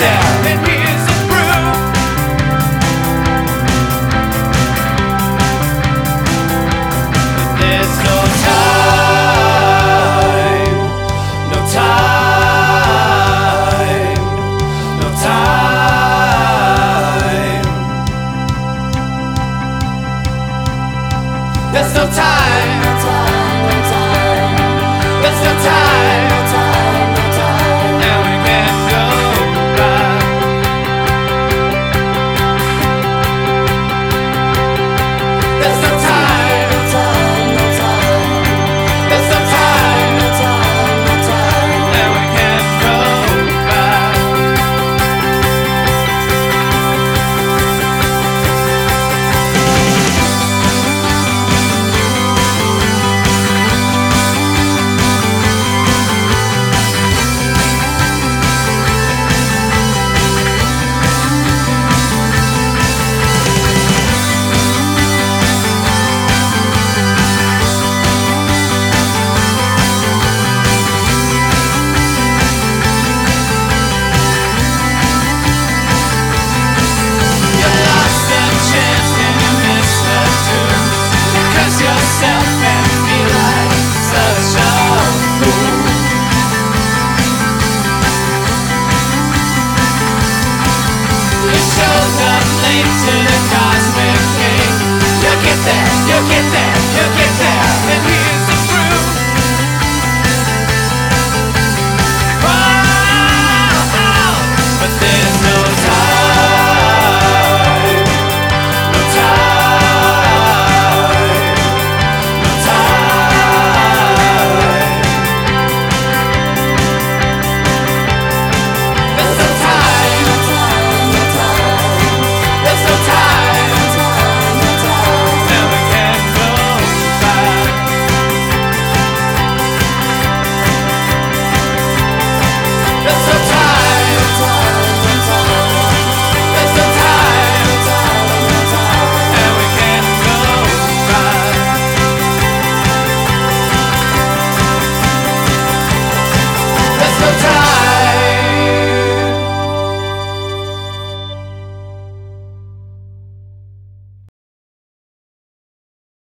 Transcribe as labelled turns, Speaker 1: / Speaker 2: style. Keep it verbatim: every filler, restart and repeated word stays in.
Speaker 1: there, and here's the proof. There's no time, no time, no time. There's no time, no time, no time. There's no time, no time, no time. And we can't go back. There's no time, no time, no time. There's no time, no time, no time. And we can't go back. You'll get there, you'll get there, and here's the proof. Oh, but there's no time, no time, no time. There's no time, no time, no time. There's no time, no time, no time. And we can't go back. There's no time, no time, no time. There's no time, no time, no time. And we can't go back. There's no time.